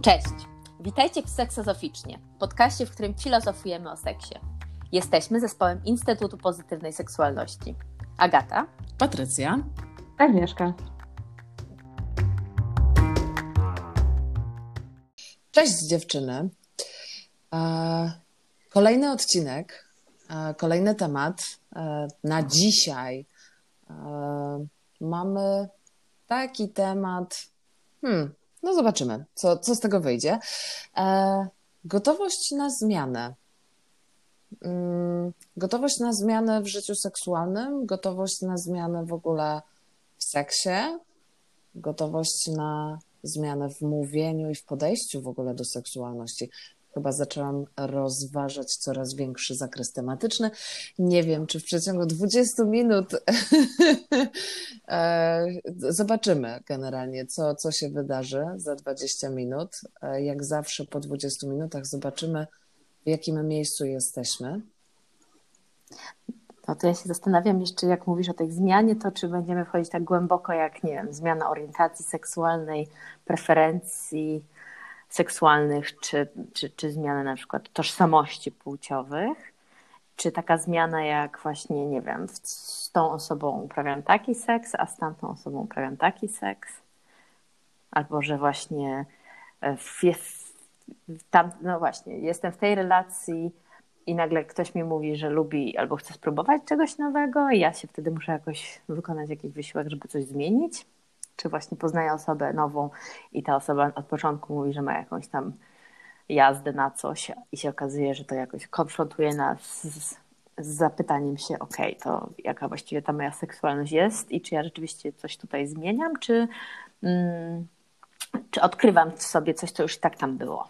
Cześć! Witajcie w Seksozoficznie, podcaście, w którym filozofujemy o seksie. Jesteśmy zespołem Instytutu Pozytywnej Seksualności. Agata, Patrycja, Agnieszka. Cześć dziewczyny. Kolejny odcinek, kolejny temat. Na dzisiaj mamy taki temat, no zobaczymy, co z tego wyjdzie. Gotowość na zmianę. Gotowość na zmianę w życiu seksualnym, gotowość na zmianę w ogóle w seksie, gotowość na zmianę w mówieniu i w podejściu w ogóle do seksualności. Chyba zaczęłam rozważać coraz większy zakres tematyczny. Nie wiem, czy w przeciągu 20 minut zobaczymy generalnie, co się wydarzy za 20 minut. Jak zawsze po 20 minutach zobaczymy, w jakim miejscu jesteśmy. no to ja się zastanawiam jeszcze, jak mówisz o tej zmianie, to czy będziemy wchodzić tak głęboko jak, nie wiem, zmiana orientacji seksualnej, preferencji seksualnych, czy zmiana na przykład tożsamości płciowych, czy taka zmiana jak właśnie, nie wiem, z tą osobą uprawiam taki seks, a z tamtą osobą uprawiam taki seks, albo że właśnie no właśnie, jestem w tej relacji i nagle ktoś mi mówi, że lubi albo chce spróbować czegoś nowego i ja się wtedy muszę jakoś wykonać jakiś wysiłek, żeby coś zmienić. Czy właśnie poznaję osobę nową i ta osoba od początku mówi, że ma jakąś tam jazdę na coś i się okazuje, że to jakoś konfrontuje nas z zapytaniem się, okej, to jaka właściwie ta moja seksualność jest i czy ja rzeczywiście coś tutaj zmieniam, czy odkrywam w sobie coś, co już i tak tam było.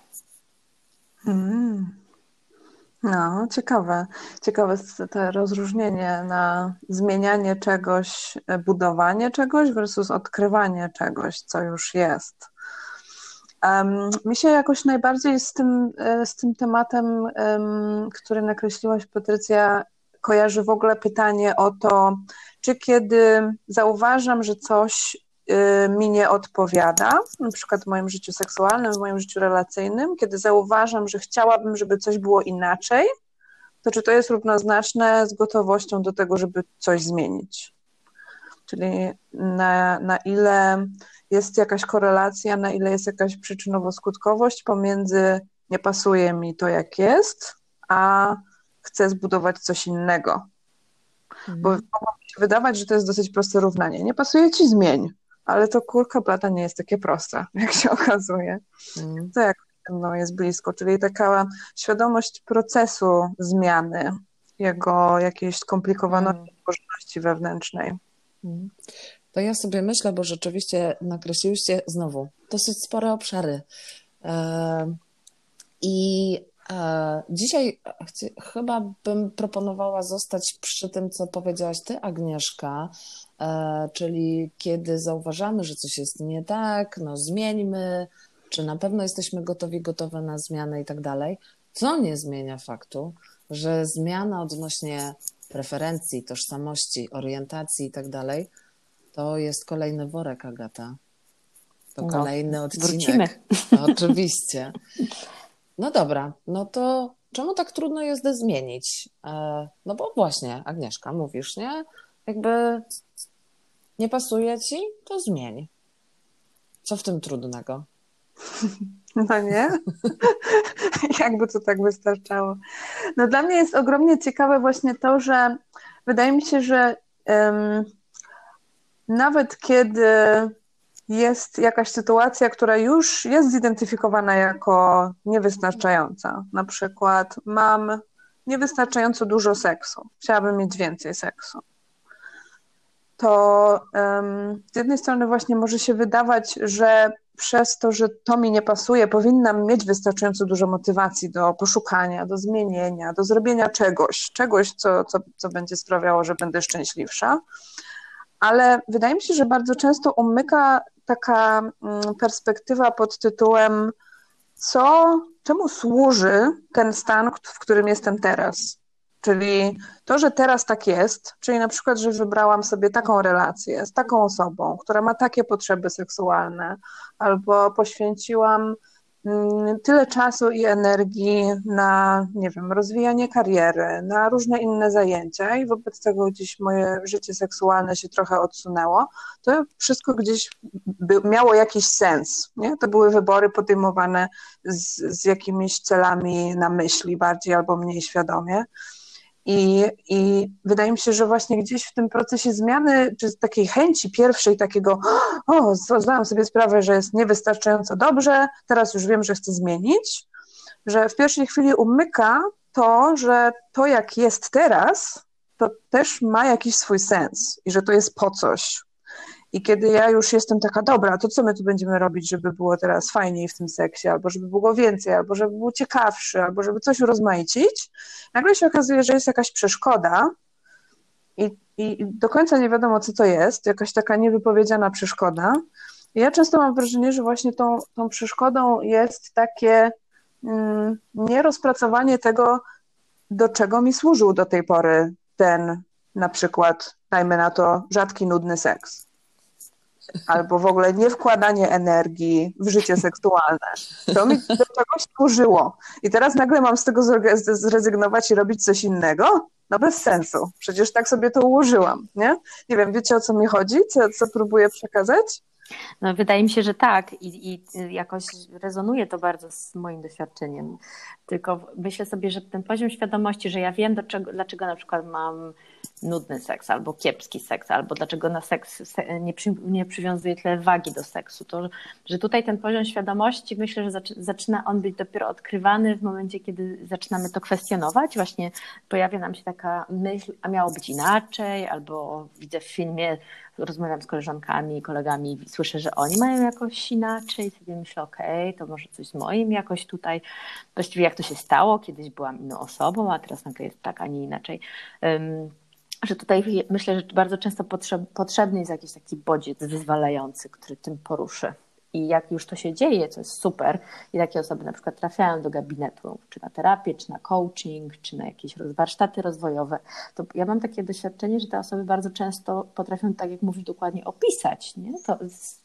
No, ciekawe. Ciekawe jest to rozróżnienie na zmienianie czegoś, budowanie czegoś versus odkrywanie czegoś, co już jest. Mi się jakoś najbardziej z tym tematem, który nakreśliłaś, Patrycja, kojarzy w ogóle pytanie o to, czy kiedy zauważam, że coś mi nie odpowiada, na przykład w moim życiu seksualnym, w moim życiu relacyjnym, kiedy zauważam, że chciałabym, żeby coś było inaczej, to czy to jest równoznaczne z gotowością do tego, żeby coś zmienić? Czyli na ile jest jakaś korelacja, na ile jest jakaś przyczynowo-skutkowość pomiędzy nie pasuje mi to, jak jest, a chcę zbudować coś innego. Bo mogło mi się wydawać, że to jest dosyć proste równanie. Nie pasuje ci, zmień. Ale to kurka blada nie jest takie proste, jak się okazuje. To jak jest blisko, czyli taka świadomość procesu zmiany, jego jakiejś skomplikowaności, złożoności wewnętrznej. To ja sobie myślę, bo rzeczywiście nakreśliłyście znowu dosyć spore obszary. I dzisiaj chyba bym proponowała zostać przy tym, co powiedziałaś ty, Agnieszka, czyli kiedy zauważamy, że coś jest nie tak, no zmieńmy, czy na pewno jesteśmy gotowe na zmianę i tak dalej, co nie zmienia faktu, że zmiana odnośnie preferencji, tożsamości, orientacji i tak dalej, to jest kolejny worek, Agata. To kolejny odcinek. Wrócimy. Oczywiście. No dobra, no to czemu tak trudno jest zmienić? No bo właśnie, Agnieszka, mówisz, nie? Jakby nie pasuje ci, to zmień. Co w tym trudnego? No nie? Jakby to tak wystarczało. No dla mnie jest ogromnie ciekawe właśnie to, że wydaje mi się, że nawet kiedy jest jakaś sytuacja, która już jest zidentyfikowana jako niewystarczająca, na przykład mam niewystarczająco dużo seksu, chciałabym mieć więcej seksu, to z jednej strony właśnie może się wydawać, że przez to, że to mi nie pasuje, powinnam mieć wystarczająco dużo motywacji do poszukania, do zmienienia, do zrobienia czegoś, co będzie sprawiało, że będę szczęśliwsza. Ale wydaje mi się, że bardzo często umyka taka perspektywa pod tytułem czemu służy ten stan, w którym jestem teraz? Czyli to, że teraz tak jest, czyli na przykład, że wybrałam sobie taką relację z taką osobą, która ma takie potrzeby seksualne, albo poświęciłam tyle czasu i energii na, nie wiem, rozwijanie kariery, na różne inne zajęcia i wobec tego gdzieś moje życie seksualne się trochę odsunęło, to wszystko gdzieś miało jakiś sens, nie? To były wybory podejmowane z jakimiś celami na myśli bardziej albo mniej świadomie. I wydaje mi się, że właśnie gdzieś w tym procesie zmiany, czy z takiej chęci pierwszej takiego, zdałam sobie sprawę, że jest niewystarczająco dobrze, teraz już wiem, że chcę zmienić, że w pierwszej chwili umyka to, że to jak jest teraz, to też ma jakiś swój sens i że to jest po coś. I kiedy ja już jestem taka, dobra, to co my tu będziemy robić, żeby było teraz fajniej w tym seksie, albo żeby było więcej, albo żeby był ciekawszy, albo żeby coś urozmaicić, nagle się okazuje, że jest jakaś przeszkoda i do końca nie wiadomo, co to jest, jakaś taka niewypowiedziana przeszkoda. I ja często mam wrażenie, że właśnie tą przeszkodą jest takie nierozpracowanie tego, do czego mi służył do tej pory ten, na przykład, dajmy na to, rzadki, nudny seks. Albo w ogóle nie wkładanie energii w życie seksualne. To mi do czegoś służyło. I teraz nagle mam z tego zrezygnować i robić coś innego? No bez sensu. Przecież tak sobie to ułożyłam, nie? Nie wiem, wiecie, o co mi chodzi? Co próbuję przekazać? No, wydaje mi się, że tak i jakoś rezonuje to bardzo z moim doświadczeniem. Tylko myślę sobie, że ten poziom świadomości, że ja wiem, dlaczego na przykład mam nudny seks albo kiepski seks, albo dlaczego na seks nie przywiązuję tyle wagi do seksu, to że tutaj ten poziom świadomości, myślę, że zaczyna on być dopiero odkrywany w momencie, kiedy zaczynamy to kwestionować. Właśnie pojawia nam się taka myśl, a miało być inaczej, albo widzę w filmie, rozmawiam z koleżankami, kolegami, słyszę, że oni mają jakoś inaczej, sobie myślę, okej, to może coś z moim jakoś tutaj, właściwie jak to się stało, kiedyś byłam inną osobą, a teraz nagle jest tak, a nie inaczej. Że tutaj myślę, że bardzo często potrzebny jest jakiś taki bodziec wyzwalający, który tym poruszy. I jak już to się dzieje, to jest super, i takie osoby na przykład trafiają do gabinetu, czy na terapię, czy na coaching, czy na jakieś warsztaty rozwojowe, to ja mam takie doświadczenie, że te osoby bardzo często potrafią, tak jak mówisz, dokładnie opisać, nie? To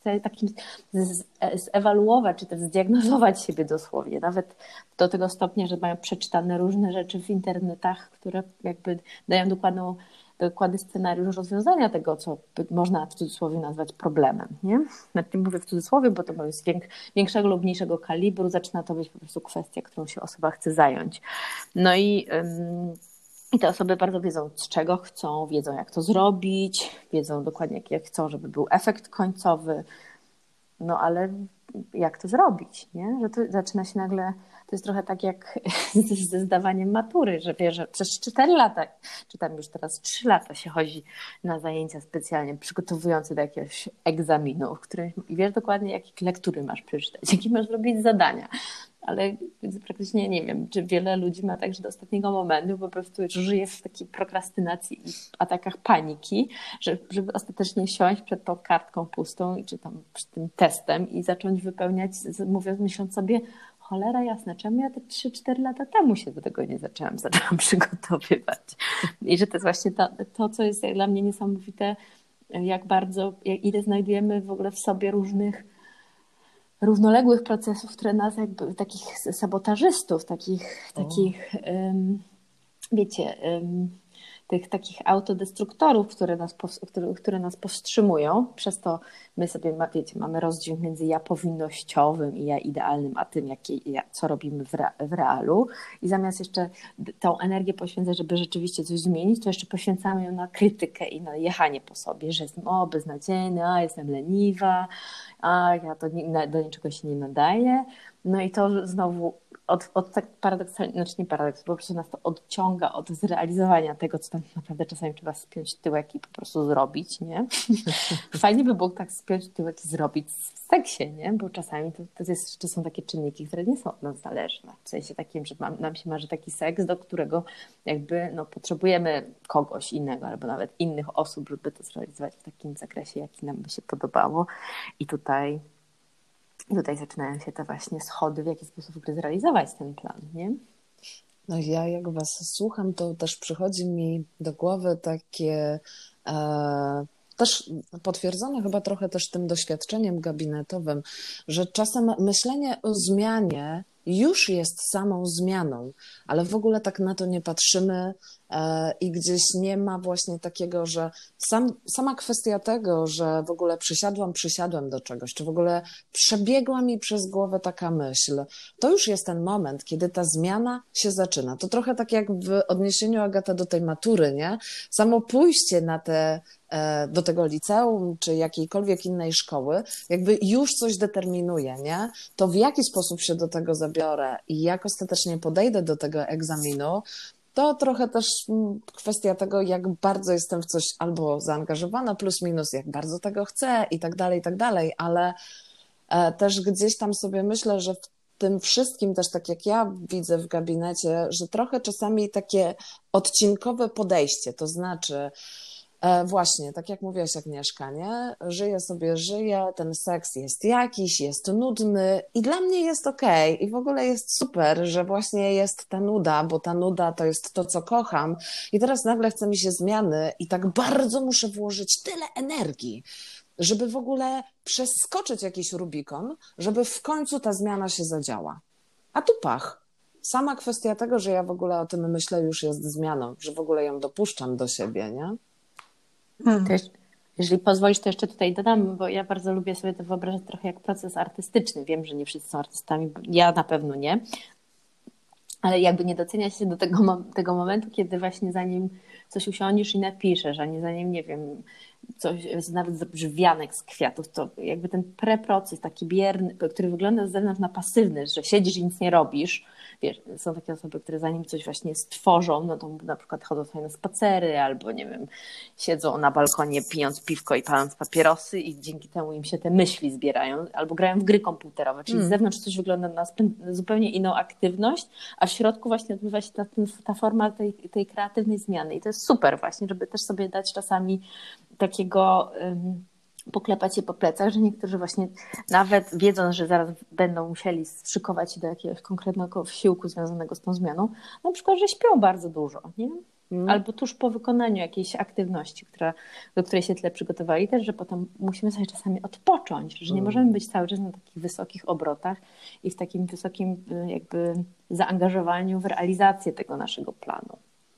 zewaluować, czy też zdiagnozować siebie dosłownie, nawet do tego stopnia, że mają przeczytane różne rzeczy w internetach, które jakby dają dokładny scenariusz rozwiązania tego, co można w cudzysłowie nazwać problemem. Nie? Nad tym mówię w cudzysłowie, bo to jest większego lub mniejszego kalibru, zaczyna to być po prostu kwestia, którą się osoba chce zająć. No i te osoby bardzo wiedzą, z czego chcą, wiedzą, jak to zrobić, wiedzą dokładnie, jak chcą, żeby był efekt końcowy, no ale jak to zrobić, nie? Że to zaczyna się nagle, to jest trochę tak jak ze zdawaniem matury, że wiesz, że przez 4 lata, czy tam już teraz 3 lata się chodzi na zajęcia specjalnie przygotowujące do jakiegoś egzaminu, w którym i wiesz dokładnie, jakie lektury masz przeczytać, jakie masz robić zadania. Ale praktycznie nie wiem, czy wiele ludzi ma tak, że do ostatniego momentu po prostu żyje w takiej prokrastynacji i atakach paniki, żeby ostatecznie siąść przed tą kartką pustą czy tam przed tym testem i zacząć wypełniać, myśląc sobie, cholera jasna, czemu ja te 3-4 lata temu się do tego nie zaczęłam przygotowywać. I że to jest właśnie to, co jest dla mnie niesamowite, ile znajdujemy w ogóle w sobie różnych równoległych procesów, które nas jakby takich sabotażystów, wiecie, tych takich autodestruktorów, które nas powstrzymują. Przez to my sobie, wiecie, mamy rozdźwięk między ja powinnościowym i ja idealnym, a tym, co robimy w realu. I zamiast jeszcze tą energię poświęcać, żeby rzeczywiście coś zmienić, to jeszcze poświęcamy ją na krytykę i na jechanie po sobie, że jestem beznadziejna, jestem leniwa, a ja to do niczego się nie nadaję. No i to znowu tak paradoksalnie, znaczy nie paradoksalnie, po prostu nas to odciąga od zrealizowania tego, co tam naprawdę czasami trzeba spiąć tyłek i po prostu zrobić, nie? Fajnie by było tak spiąć tyłek i zrobić w seksie, nie? Bo czasami to są takie czynniki, które nie są od nas zależne. W sensie takim, że nam się marzy taki seks, do którego jakby potrzebujemy kogoś innego albo nawet innych osób, żeby to zrealizować w takim zakresie, jaki nam by się podobało. I tutaj zaczynają się te właśnie schody, w jaki sposób zrealizować ten plan, nie? No ja jak was słucham, to też przychodzi mi do głowy takie też potwierdzone chyba trochę też tym doświadczeniem gabinetowym, że czasem myślenie o zmianie już jest samą zmianą, ale w ogóle tak na to nie patrzymy i gdzieś nie ma właśnie takiego, że sama kwestia tego, że w ogóle przysiadłem do czegoś, czy w ogóle przebiegła mi przez głowę taka myśl, to już jest ten moment, kiedy ta zmiana się zaczyna. To trochę tak jak w odniesieniu, Agata, do tej matury, nie? Samo pójście do tego liceum, czy jakiejkolwiek innej szkoły, jakby już coś determinuje, nie? To w jaki sposób się do tego zabiorę i jak ostatecznie podejdę do tego egzaminu, to trochę też kwestia tego, jak bardzo jestem w coś albo zaangażowana, plus minus, jak bardzo tego chcę i tak dalej, ale też gdzieś tam sobie myślę, że w tym wszystkim też tak jak ja widzę w gabinecie, że trochę czasami takie odcinkowe podejście, to znaczy właśnie, tak jak mówiłaś, Agnieszka, nie? Żyję, ten seks jest jakiś, jest nudny i dla mnie jest okej. I w ogóle jest super, że właśnie jest ta nuda, bo ta nuda to jest to, co kocham i teraz nagle chce mi się zmiany i tak bardzo muszę włożyć tyle energii, żeby w ogóle przeskoczyć jakiś Rubikon, żeby w końcu ta zmiana się zadziała. A tu pach. Sama kwestia tego, że ja w ogóle o tym myślę, już jest zmianą, że w ogóle ją dopuszczam do siebie, nie? Też, jeżeli pozwolisz, to jeszcze tutaj dodam, bo ja bardzo lubię sobie to wyobrażać trochę jak proces artystyczny. Wiem, że nie wszyscy są artystami, ja na pewno nie, ale jakby nie docenia się do tego momentu, kiedy właśnie zanim coś usiądziesz i napiszesz, a nie zanim, nie wiem, coś, nawet zrobisz wianek z kwiatów, to jakby ten preproces taki bierny, który wygląda z zewnątrz na pasywny, że siedzisz i nic nie robisz. Wiesz, są takie osoby, które zanim coś właśnie stworzą, no to na przykład chodzą sobie na spacery albo, nie wiem, siedzą na balkonie pijąc piwko i paląc papierosy i dzięki temu im się te myśli zbierają, albo grają w gry komputerowe, czyli z zewnątrz coś wygląda na zupełnie inną aktywność, a w środku właśnie odbywa się ta forma tej kreatywnej zmiany i to jest super właśnie, żeby też sobie dać czasami takiego poklepać się po plecach, że niektórzy właśnie nawet wiedząc, że zaraz będą musieli szykować się do jakiegoś konkretnego wysiłku związanego z tą zmianą, na przykład, że śpią bardzo dużo, nie? Albo tuż po wykonaniu jakiejś aktywności, do której się tyle przygotowali, też, że potem musimy sobie czasami odpocząć, że nie możemy być cały czas na takich wysokich obrotach i w takim wysokim jakby zaangażowaniu w realizację tego naszego planu.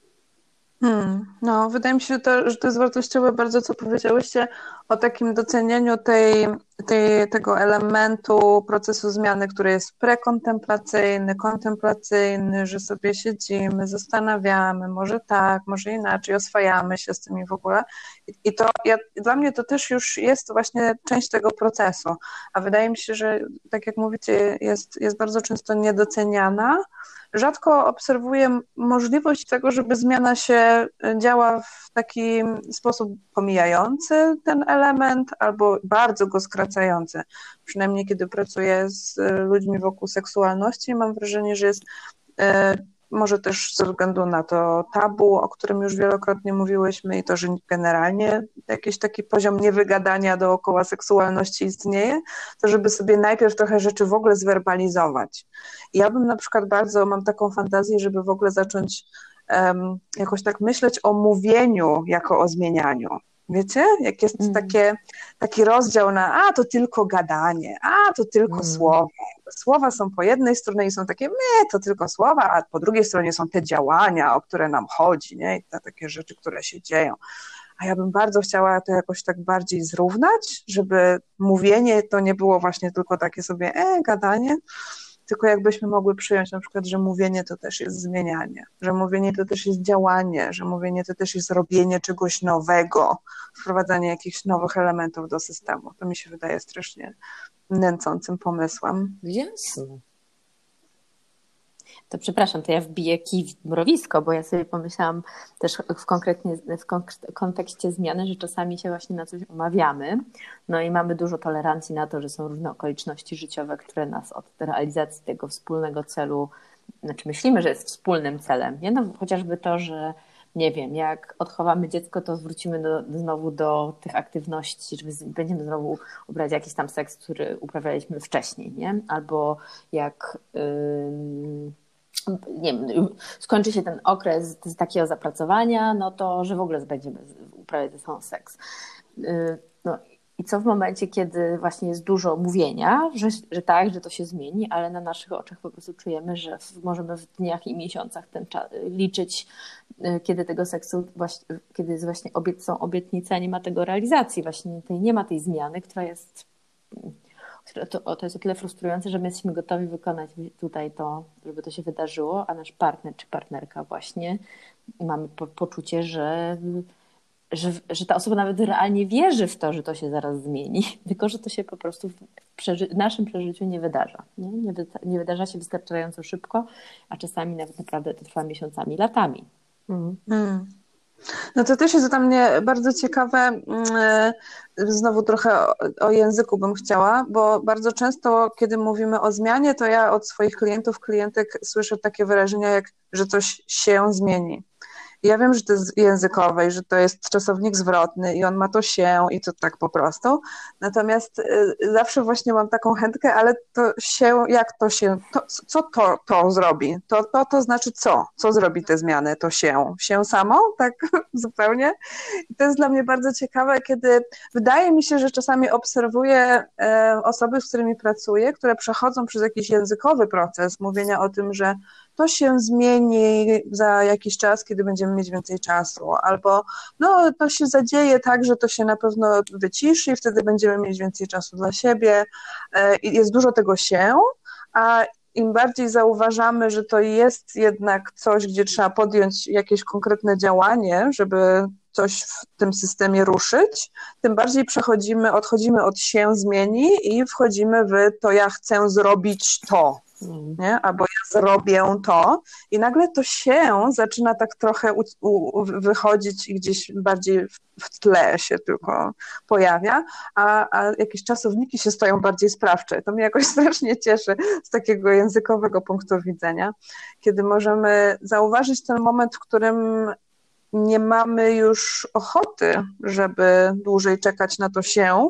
No, wydaje mi się, że to jest wartościowe bardzo, co powiedziałyście o takim docenieniu tego elementu procesu zmiany, który jest prekontemplacyjny, kontemplacyjny, że sobie siedzimy, zastanawiamy, może tak, może inaczej, oswajamy się z tym i w ogóle. I dla mnie to też już jest właśnie część tego procesu, a wydaje mi się, że tak jak mówicie, jest bardzo często niedoceniana. Rzadko obserwuję możliwość tego, żeby zmiana się działa w taki sposób pomijający ten element albo bardzo go skracający. Przynajmniej kiedy pracuję z ludźmi wokół seksualności, mam wrażenie, że jest może też ze względu na to tabu, o którym już wielokrotnie mówiłyśmy i to, że generalnie jakiś taki poziom niewygadania dookoła seksualności istnieje, to żeby sobie najpierw trochę rzeczy w ogóle zwerbalizować. I ja bym na przykład bardzo, mam taką fantazję, żeby w ogóle zacząć jakoś tak myśleć o mówieniu jako o zmienianiu. Wiecie? Jak jest taki rozdział na to tylko gadanie, to tylko słowa. Słowa są po jednej stronie i są takie, to tylko słowa, a po drugiej stronie są te działania, o które nam chodzi, nie? I te takie rzeczy, które się dzieją. A ja bym bardzo chciała to jakoś tak bardziej zrównać, żeby mówienie to nie było właśnie tylko takie sobie gadanie, tylko jakbyśmy mogły przyjąć na przykład, że mówienie to też jest zmienianie, że mówienie to też jest działanie, że mówienie to też jest robienie czegoś nowego, wprowadzanie jakichś nowych elementów do systemu. To mi się wydaje strasznie nęcącym pomysłem. Jasne. To przepraszam, to ja wbiję kij w mrowisko, bo ja sobie pomyślałam też w kontekście zmiany, że czasami się właśnie na coś umawiamy, no i mamy dużo tolerancji na to, że są różne okoliczności życiowe, które nas od realizacji tego wspólnego celu, znaczy myślimy, że jest wspólnym celem, nie? No, chociażby to, że nie wiem, jak odchowamy dziecko, to wrócimy znowu do tych aktywności, żeby będziemy znowu uprawiać jakiś tam seks, który uprawialiśmy wcześniej, nie? Albo jak nie wiem, skończy się ten okres takiego zapracowania, no to, że w ogóle będziemy uprawiać ze sobą seks. No i co w momencie, kiedy właśnie jest dużo mówienia, że tak, że to się zmieni, ale na naszych oczach po prostu czujemy, że możemy w dniach i miesiącach ten czas liczyć, kiedy tego seksu, kiedy jest właśnie są obietnice, a nie ma tego realizacji, właśnie nie ma tej zmiany, która jest, to jest o tyle frustrujące, że my jesteśmy gotowi wykonać tutaj to, żeby to się wydarzyło, a nasz partner czy partnerka właśnie mamy poczucie, że ta osoba nawet realnie wierzy w to, że to się zaraz zmieni, tylko że to się po prostu w naszym przeżyciu nie wydarza. Nie wydarza się wystarczająco szybko, a czasami nawet naprawdę to trwa miesiącami, latami. No to też jest dla mnie bardzo ciekawe, znowu trochę o języku bym chciała, bo bardzo często, kiedy mówimy o zmianie, to ja od swoich klientów, klientek słyszę takie wyrażenia jak, że coś się zmieni. Ja wiem, że to jest językowe i że to jest czasownik zwrotny i on ma to się i to tak po prostu. Natomiast zawsze właśnie mam taką chętkę, ale to się, jak to się, co to zrobi? To znaczy co? Co zrobi te zmiany? To się? Się samo? Tak zupełnie? I to jest dla mnie bardzo ciekawe, kiedy wydaje mi się, że czasami obserwuję osoby, z którymi pracuję, które przechodzą przez jakiś językowy proces mówienia o tym, że to się zmieni za jakiś czas, kiedy będziemy mieć więcej czasu, albo no to się zadzieje tak, że to się na pewno wyciszy i wtedy będziemy mieć więcej czasu dla siebie. I jest dużo tego się, a im bardziej zauważamy, że to jest jednak coś, gdzie trzeba podjąć jakieś konkretne działanie, żeby coś w tym systemie ruszyć, tym bardziej odchodzimy od się zmieni i wchodzimy w to ja chcę zrobić to. Nie? Albo ja zrobię to i nagle to się zaczyna tak trochę wychodzić i gdzieś bardziej w tle się tylko pojawia, a jakieś czasowniki się stają bardziej sprawcze. To mnie jakoś strasznie cieszy z takiego językowego punktu widzenia, kiedy możemy zauważyć ten moment, w którym nie mamy już ochoty, żeby dłużej czekać na to się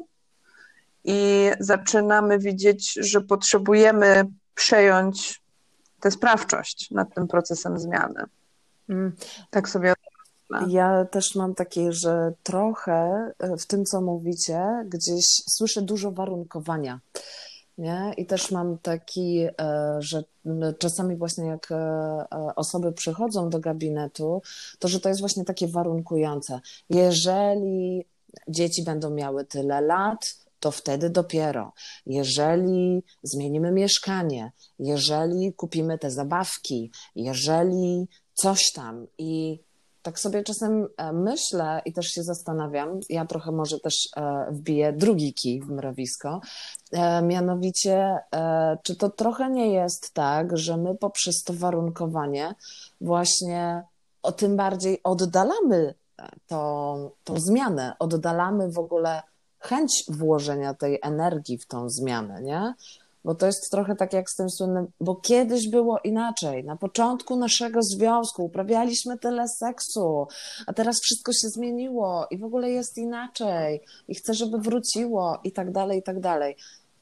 i zaczynamy widzieć, że potrzebujemy przejąć tę sprawczość nad tym procesem zmiany. Tak sobie odmyślę. Ja też mam takie, że trochę w tym, co mówicie, gdzieś słyszę dużo warunkowania. Nie? I też mam taki, że czasami właśnie jak osoby przychodzą do gabinetu, to że to jest właśnie takie warunkujące. Jeżeli dzieci będą miały tyle lat, to wtedy dopiero. Jeżeli zmienimy mieszkanie, jeżeli kupimy te zabawki, jeżeli coś tam i tak sobie czasem myślę i też się zastanawiam, ja trochę może też wbiję drugi kij w mrowisko, mianowicie czy to trochę nie jest tak, że my poprzez to warunkowanie właśnie tym bardziej oddalamy tą zmianę, oddalamy w ogóle chęć włożenia tej energii w tą zmianę, nie? Bo to jest trochę tak jak z tym słynnym, bo kiedyś było inaczej. Na początku naszego związku uprawialiśmy tyle seksu, a teraz wszystko się zmieniło i w ogóle jest inaczej i chcę, żeby wróciło i tak dalej, i tak dalej.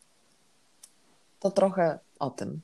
To trochę o tym.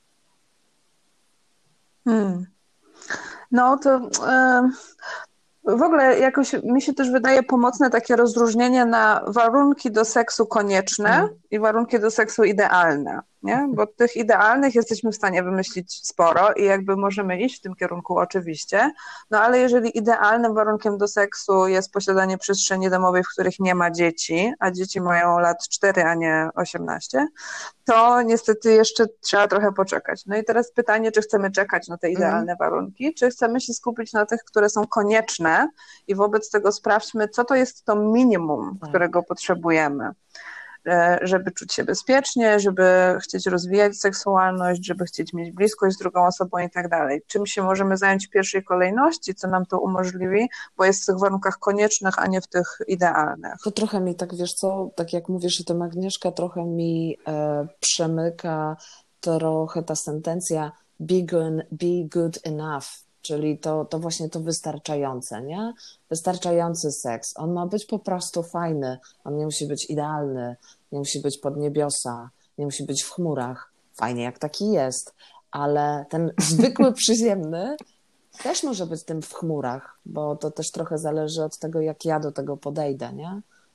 No to w ogóle jakoś mi się też wydaje pomocne takie rozróżnienie na warunki do seksu konieczne i warunki do seksu idealne, nie? Bo tych idealnych jesteśmy w stanie wymyślić sporo i jakby możemy iść w tym kierunku oczywiście, no ale jeżeli idealnym warunkiem do seksu jest posiadanie przestrzeni domowej, w których nie ma dzieci, a dzieci mają lat 4, a nie 18, to niestety jeszcze trzeba trochę poczekać. No i teraz pytanie, czy chcemy czekać na te idealne warunki, czy chcemy się skupić na tych, które są konieczne i wobec tego sprawdźmy, co to jest to minimum, którego potrzebujemy, żeby czuć się bezpiecznie, żeby chcieć rozwijać seksualność, żeby chcieć mieć bliskość z drugą osobą i tak dalej. Czym się możemy zająć w pierwszej kolejności, co nam to umożliwi, bo jest w tych warunkach koniecznych, a nie w tych idealnych. To trochę mi tak, wiesz co, tak jak mówisz o tym, Agnieszka, trochę mi przemyka trochę ta sentencja be good enough, czyli to właśnie to wystarczające, nie? Wystarczający seks. On ma być po prostu fajny, on nie musi być idealny, nie musi być pod niebiosa, nie musi być w chmurach. Fajnie jak taki jest, ale ten zwykły, przyziemny też może być tym w chmurach, bo to też trochę zależy od tego, jak ja do tego podejdę, nie? I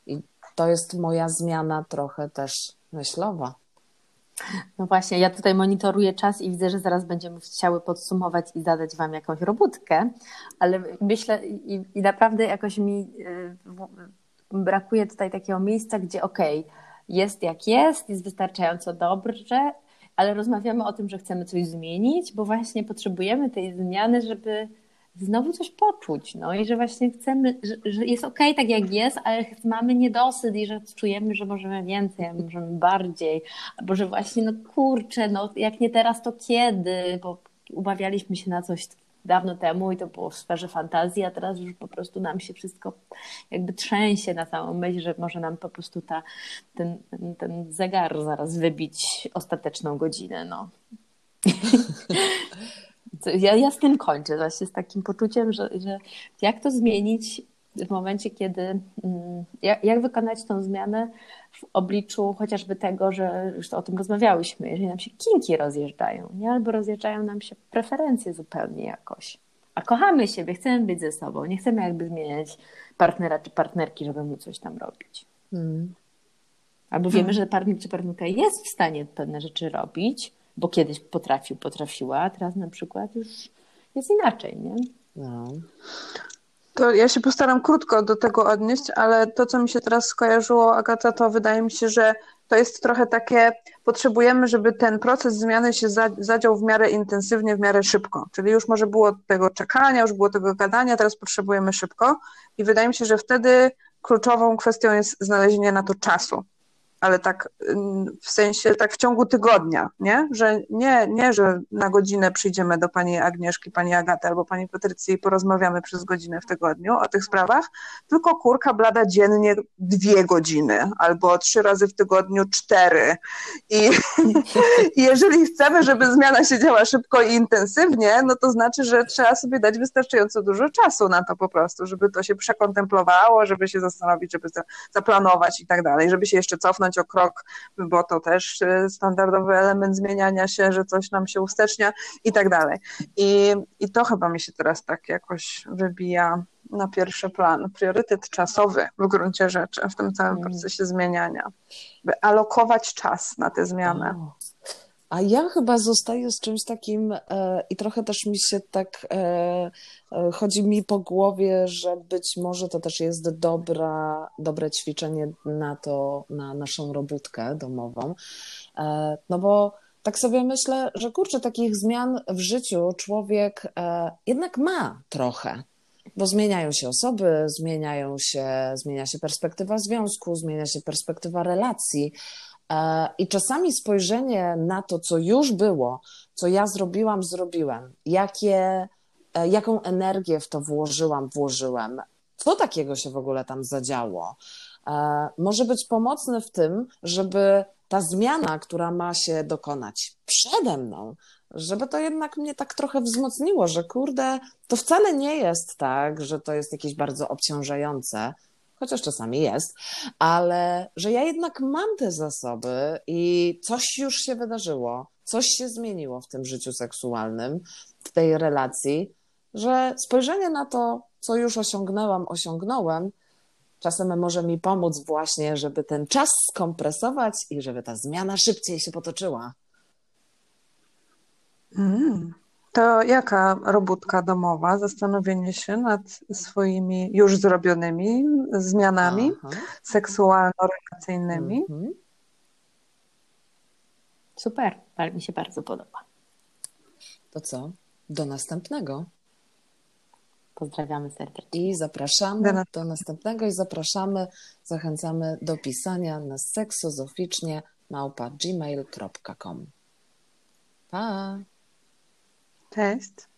to jest moja zmiana trochę też myślowa. No właśnie, ja tutaj monitoruję czas i widzę, że zaraz będziemy chciały podsumować i zadać Wam jakąś robótkę, ale myślę i naprawdę jakoś mi brakuje tutaj takiego miejsca, gdzie jest jak jest wystarczająco dobrze, ale rozmawiamy o tym, że chcemy coś zmienić, bo właśnie potrzebujemy tej zmiany, żeby znowu coś poczuć, no i że właśnie chcemy, że jest tak jak jest, ale mamy niedosyt i że czujemy, że możemy więcej, możemy bardziej, albo że właśnie no kurczę, no jak nie teraz, to kiedy, bo umawialiśmy się na coś dawno temu i to było w sferze fantazji, a teraz już po prostu nam się wszystko jakby trzęsie na samą myśl, że może nam po prostu ten zegar zaraz wybić ostateczną godzinę, no. Ja z tym kończę właśnie, z takim poczuciem, że jak to zmienić w momencie, kiedy, jak wykonać tą zmianę w obliczu chociażby tego, że już o tym rozmawiałyśmy, jeżeli nam się kinki rozjeżdżają, nie? Albo rozjeżdżają nam się preferencje zupełnie jakoś, a kochamy siebie, chcemy być ze sobą, nie chcemy jakby zmieniać partnera czy partnerki, żeby mu coś tam robić. Albo wiemy, że partner czy partnerka jest w stanie pewne rzeczy robić, bo kiedyś potrafiła, a teraz na przykład już jest inaczej, nie? No. To ja się postaram krótko do tego odnieść, ale to, co mi się teraz skojarzyło, Agata, to wydaje mi się, że to jest trochę takie, potrzebujemy, żeby ten proces zmiany się zadział w miarę intensywnie, w miarę szybko. Czyli już może było tego czekania, już było tego gadania, teraz potrzebujemy szybko i wydaje mi się, że wtedy kluczową kwestią jest znalezienie na to czasu. Ale tak w sensie, tak w ciągu tygodnia, nie? Że nie, że na godzinę przyjdziemy do pani Agnieszki, pani Agaty albo pani Patrycji i porozmawiamy przez godzinę w tygodniu o tych sprawach, tylko kurka blada dziennie 2 godziny albo 3 razy w tygodniu 4. I jeżeli chcemy, żeby zmiana się działa szybko i intensywnie, no to znaczy, że trzeba sobie dać wystarczająco dużo czasu na to po prostu, żeby to się przekontemplowało, żeby się zastanowić, żeby zaplanować i tak dalej, żeby się jeszcze cofnąć o krok, bo to też standardowy element zmieniania się, że coś nam się ustecznia i tak dalej. I to chyba mi się teraz tak jakoś wybija na pierwszy plan. Priorytet czasowy w gruncie rzeczy w tym całym procesie zmieniania. By alokować czas na tę zmianę. A ja chyba zostaję z czymś takim i trochę też mi się tak chodzi mi po głowie, że być może to też jest dobre ćwiczenie na naszą robótkę domową. No bo tak sobie myślę, że kurczę, takich zmian w życiu człowiek jednak ma trochę. Bo zmieniają się osoby, zmienia się perspektywa związku, zmienia się perspektywa relacji. I czasami spojrzenie na to, co już było, co ja zrobiłem, jaką energię w to włożyłem, co takiego się w ogóle tam zadziało, może być pomocne w tym, żeby ta zmiana, która ma się dokonać przede mną, żeby to jednak mnie tak trochę wzmocniło, że kurde, to wcale nie jest tak, że to jest jakieś bardzo obciążające, chociaż czasami jest, ale że ja jednak mam te zasoby i coś już się wydarzyło, coś się zmieniło w tym życiu seksualnym, w tej relacji, że spojrzenie na to, co już osiągnąłem, czasem może mi pomóc właśnie, żeby ten czas skompresować i żeby ta zmiana szybciej się potoczyła. To jaka robótka domowa? Zastanowienie się nad swoimi już zrobionymi zmianami seksualno-relacyjnymi. Super, ale mi się bardzo podoba. To co? Do następnego. Pozdrawiamy serdecznie. I zapraszamy do następnego i zachęcamy do pisania na seksozoficznie@gmail.com. Pa! Cześć!